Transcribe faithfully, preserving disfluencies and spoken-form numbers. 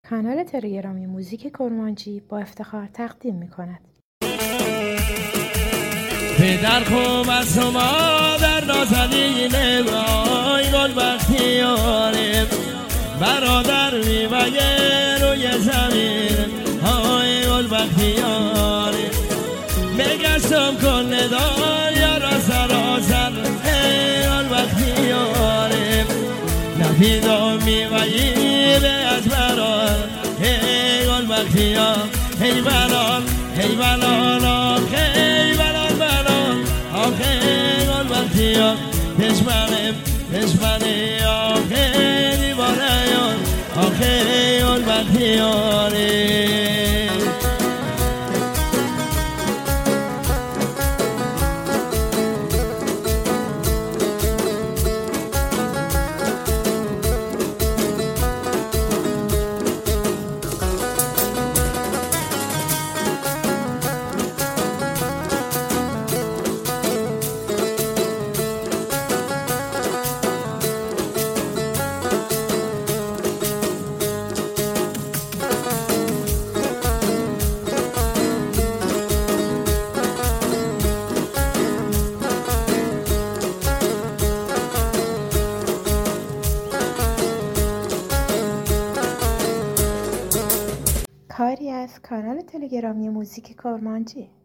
کانال تلگرامی موزیک کرمانچی با افتخار تقدیم می‌کند. پدر خوب است و مادر نازنینه، وای گل بختیاره، برادر میوه روی زمین، های گل بختیاره. بگشتم کن دنیا را سراسر، ای گل بختیاره. نفیدم میوهی به از بران، ای گل بختیار. ای بلال ای بلال آخه ای بلال بلال آخه گل بختیار. دشمنم دشمنی آخه دیواره یار، آخه گل بختیاره. کاری از کانال تلگرامی موزیک کرمانچی.